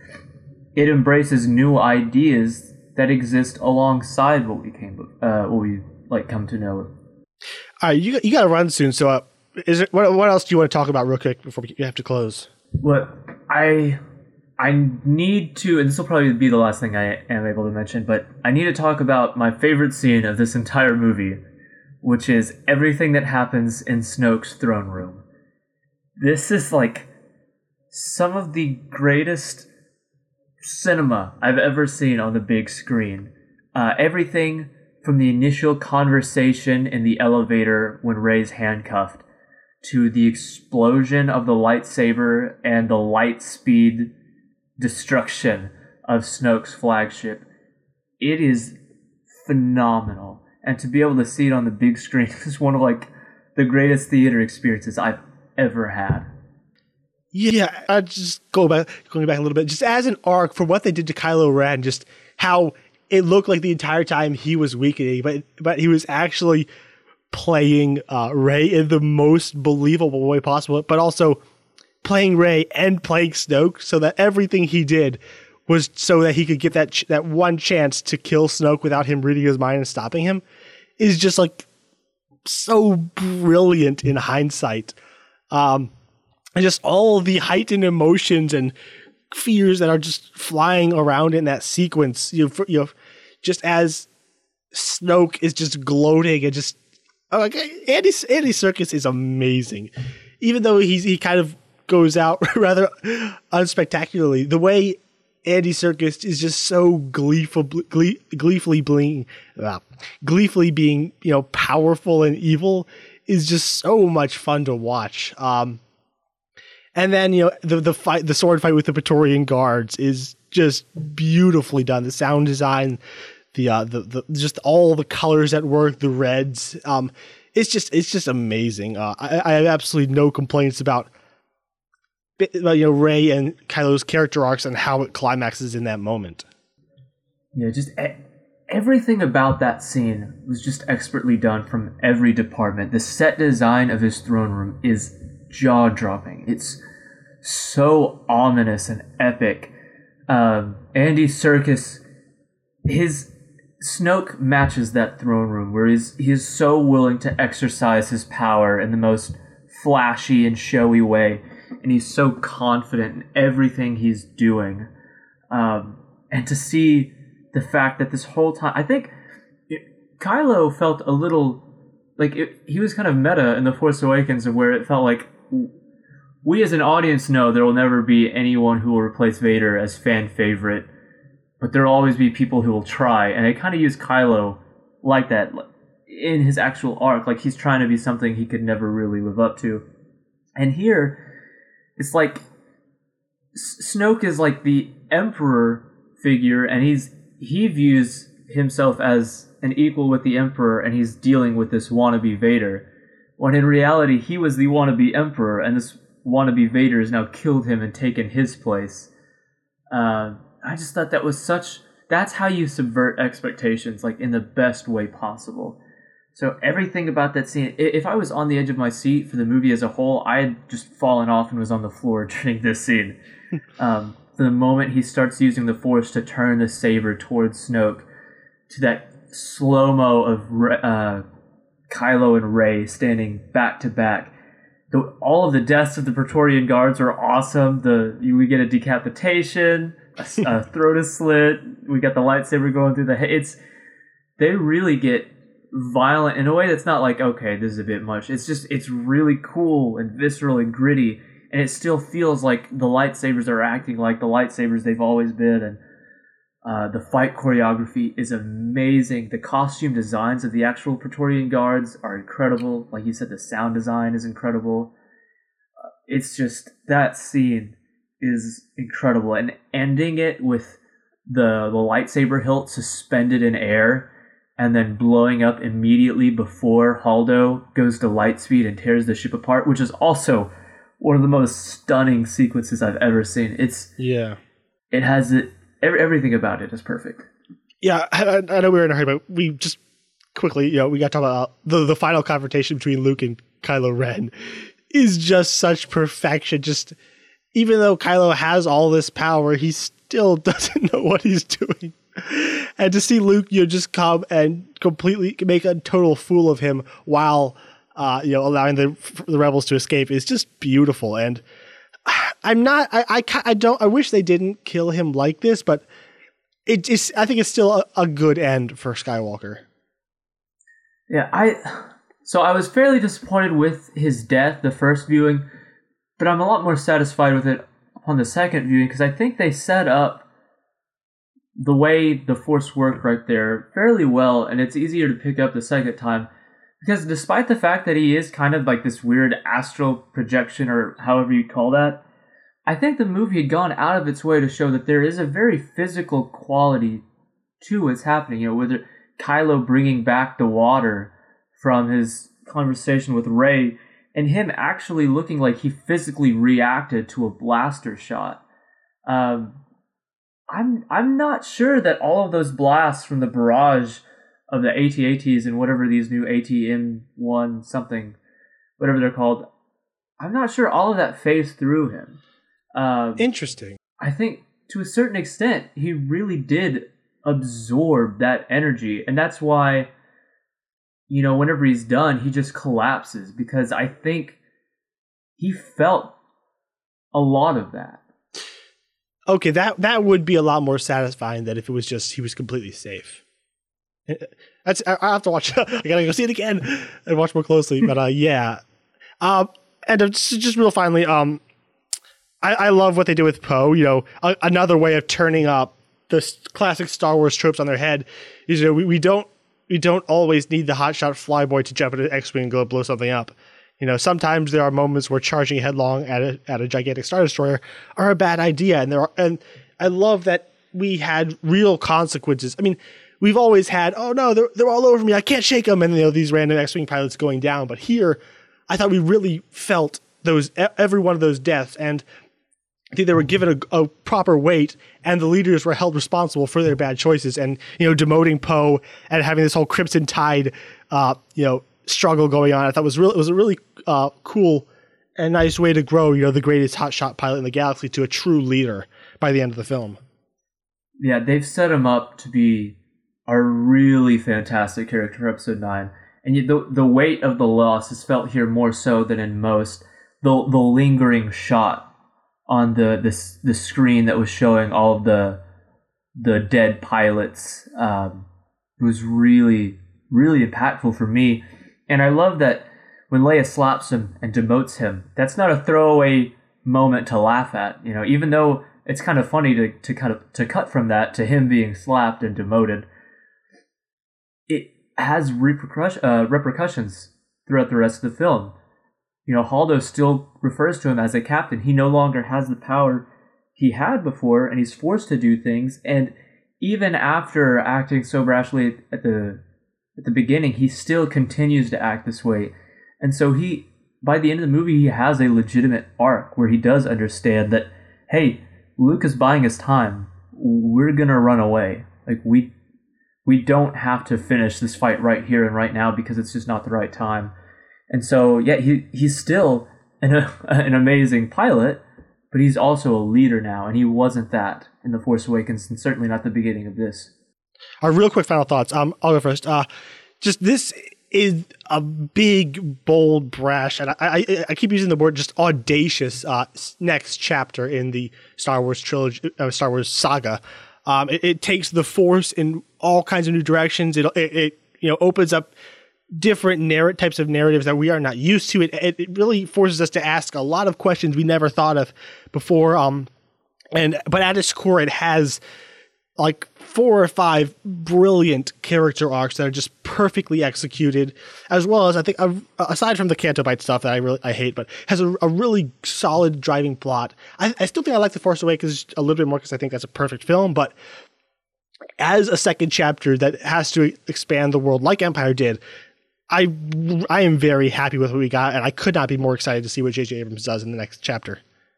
it embraces new ideas that exist alongside what we came uh, what we like come to know. All right, you you got to run soon. So, uh, is it what what else do you want to talk about real quick before we have to close? What I I need to, and this will probably be the last thing I am able to mention, but I need to talk about my favorite scene of this entire movie, which is everything that happens in Snoke's throne room. This is like some of the greatest cinema I've ever seen on the big screen. Uh, everything from the initial conversation in the elevator when Rey's handcuffed, to the explosion of the lightsaber and the light speed destruction of Snoke's flagship. It is phenomenal. And to be able to see it on the big screen is one of like the greatest theater experiences I've ever had. Yeah, I just go back, going back a little bit, just as an arc for what they did to Kylo Ren, just how it looked like the entire time he was weakening, but but he was actually playing uh, Rey in the most believable way possible, but also playing Rey and playing Snoke, so that everything he did was so that he could get that ch- that one chance to kill Snoke without him reading his mind and stopping him, is just like so brilliant in hindsight. Um, and just all the heightened emotions and fears that are just flying around in that sequence, you know, for, you know, just as Snoke is just gloating and just oh, like Andy Andy Serkis is amazing, even though he's he kind of goes out rather unspectacularly. The way Andy Serkis is just so gleeful, glee, gleefully being, uh, gleefully being, you know, powerful and evil is just so much fun to watch. Um, and then, you know, the the fight, the sword fight with the Praetorian Guards is just beautifully done. The sound design, the uh, the the just all the colors at work, the reds. Um, it's just it's just amazing. Uh, I, I have absolutely no complaints about. You know, Rey and Kylo's character arcs and how it climaxes in that moment. Yeah, just e- everything about that scene was just expertly done from every department. The set design of his throne room is jaw-dropping. It's so ominous and epic. Um, Andy Serkis, his Snoke matches that throne room where he's he is so willing to exercise his power in the most flashy and showy way. And he's so confident in everything he's doing. Um, and to see the fact that this whole time, I think it, Kylo felt a little like it, he was kind of meta in The Force Awakens, of where it felt like we as an audience know there will never be anyone who will replace Vader as fan favorite, but there will always be people who will try. And they kind of use Kylo like that in his actual arc, like he's trying to be something he could never really live up to. And here, it's like S- Snoke is like the Emperor figure, and he's he views himself as an equal with the Emperor, and he's dealing with this wannabe Vader. When in reality, he was the wannabe Emperor, and this wannabe Vader has now killed him and taken his place. Uh, I just thought that was such. That's how you subvert expectations, like in the best way possible. So everything about that scene, if I was on the edge of my seat for the movie as a whole, I had just fallen off and was on the floor during this scene. um, the moment he starts using the Force to turn the saber towards Snoke, to that slow-mo of uh, Kylo and Rey standing back to back. The, all of the deaths of the Praetorian Guards are awesome. The we get a decapitation, a, a throat is slit. We got the lightsaber going through the head. It's they really get violent in a way that's not like, okay, this is a bit much. It's just, it's really cool and visceral and gritty, and it still feels like the lightsabers are acting like the lightsabers they've always been. And uh, the fight choreography is amazing. The costume designs of the actual Praetorian Guards are incredible. Like you said, the sound design is incredible. Uh, it's just, that scene is incredible. And ending it with the the lightsaber hilt suspended in air, and then blowing up immediately before Holdo goes to light speed and tears the ship apart, which is also one of the most stunning sequences I've ever seen. It's yeah, it has it. Every, everything about it is perfect. Yeah, I, I know we were in a hurry, but we just quickly, you know, we got to talk about the the final confrontation between Luke and Kylo Ren. is just such perfection. Just even though Kylo has all this power, he still doesn't know what he's doing. And to see Luke, you know, just come and completely make a total fool of him while, uh, you know, allowing the the rebels to escape is just beautiful. And I'm not, I, I, I don't, I wish they didn't kill him like this, but it is, I think it's still a, a good end for Skywalker. Yeah, I, so I was fairly disappointed with his death the first viewing, but I'm a lot more satisfied with it upon the second viewing because I think they set up the way the Force worked right there fairly well, and it's easier to pick up the second time. Because despite the fact that he is kind of like this weird astral projection, or however you call that, I think the movie had gone out of its way to show that there is a very physical quality to what's happening. You know, whether Kylo bringing back the water from his conversation with Rey, and him actually looking like he physically reacted to a blaster shot. Um, I'm I'm not sure that all of those blasts from the barrage of the A T A Ts and whatever these new A T M one something, whatever they're called, I'm not sure all of that phased through him. Um, Interesting. I think to a certain extent, he really did absorb that energy. And that's why, you know, whenever he's done, he just collapses. Because I think he felt a lot of that. Okay, that, that would be a lot more satisfying than if it was just he was completely safe. That's I have to watch. I gotta go see it again and watch more closely. But uh, yeah, um, and just, just real finally, um, I, I love what they do with Poe. You know, a, another way of turning up the classic Star Wars tropes on their head is, you know, we, we don't we don't always need the hotshot flyboy to jump into an X-wing and go blow something up. You know, sometimes there are moments where charging headlong at a at a gigantic Star Destroyer are a bad idea, and there are, and I love that we had real consequences. I mean, we've always had, oh no, they're they're all over me, I can't shake them, and you know, these random X-wing pilots going down. But here, I thought we really felt those every one of those deaths, and I think they were given a, a proper weight, and the leaders were held responsible for their bad choices. And you know, demoting Poe and having this whole Crimson Tide, uh, you know, struggle going on, I thought was really it was a really uh, cool and nice way to grow, you know, the greatest hotshot pilot in the galaxy to a true leader by the end of the film. Yeah, they've set him up to be a really fantastic character for episode nine. And yet the the weight of the loss is felt here more so than in most. The the lingering shot on the the, the screen that was showing all of the the dead pilots um, was really, really impactful for me. And I love that when Leia slaps him and demotes him, that's not a throwaway moment to laugh at. You know, even though it's kind of funny to, to kind of to cut from that to him being slapped and demoted, it has repercussion, uh, repercussions throughout the rest of the film. You know, Holdo still refers to him as a captain. He no longer has the power he had before, and he's forced to do things. And even after acting so brashly at the at the beginning, he still continues to act this way. And so he, by the end of the movie, he has a legitimate arc where he does understand that, hey, Luke is buying his time. We're gonna run away. Like we. We don't have to finish this fight right here and right now because it's just not the right time. And so, yeah, he he's still an, uh, an amazing pilot, but he's also a leader now, and he wasn't that in The Force Awakens, and certainly not the beginning of this. Our real quick final thoughts. Um, I'll go first. Uh, just this is a big, bold, brash, and I, I, I keep using the word just audacious uh, next chapter in the Star Wars trilogy, uh, Star Wars saga. Um, it, it takes the Force in all kinds of new directions. It, it, it you know, opens up different narrative types of narratives that we are not used to. It, it, it really forces us to ask a lot of questions we never thought of before. Um, and but at its core, it has like four or five brilliant character arcs that are just perfectly executed, as well as I think, uh, aside from the Canto Bight stuff that I really I hate, but has a, a really solid driving plot. I, I still think I like The Force Awakens a little bit more because I think that's a perfect film, but as a second chapter that has to expand the world like Empire did, I I am very happy with what we got, and I could not be more excited to see what J J Abrams does in the next chapter.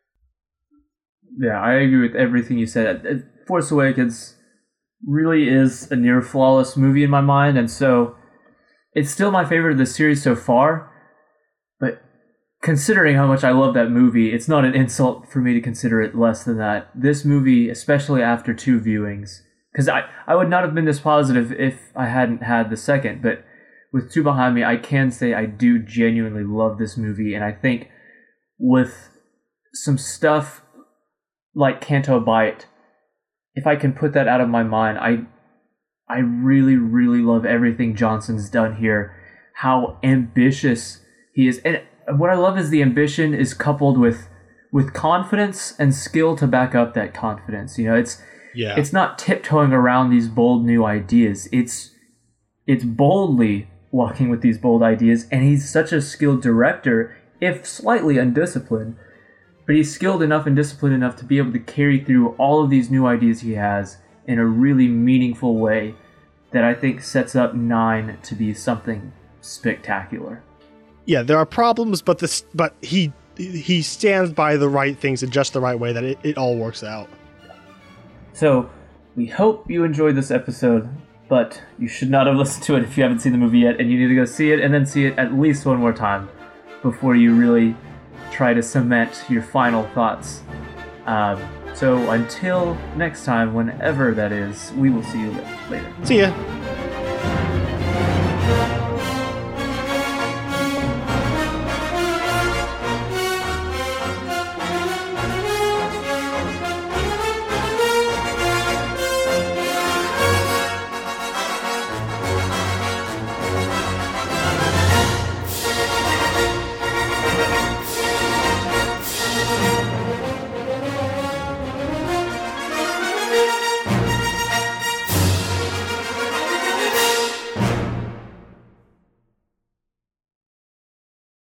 Yeah, I agree with everything you said. Force Awakens really is a near flawless movie in my mind, and so it's still my favorite of the series so far. But considering how much I love that movie, it's not an insult for me to consider it less than that. This movie, especially after two viewings, because I, I would not have been this positive if I hadn't had the second, but with two behind me, I can say I do genuinely love this movie, and I think with some stuff like Canto Bight, if I can put that out of my mind, I I really, really love everything Johnson's done here, how ambitious he is. And what I love is the ambition is coupled with with confidence and skill to back up that confidence. You know, it's Yeah. it's not tiptoeing around these bold new ideas. It's it's boldly walking with these bold ideas, and he's such a skilled director, if slightly undisciplined, but he's skilled enough and disciplined enough to be able to carry through all of these new ideas he has in a really meaningful way that I think sets up Nine to be something spectacular. Yeah, there are problems, but this, but he he stands by the right things in just the right way that it, it all works out. So, we hope you enjoyed this episode, but you should not have listened to it if you haven't seen the movie yet, and you need to go see it and then see it at least one more time before you really try to cement your final thoughts. Um, so until next time, whenever that is, we will see you later. See ya.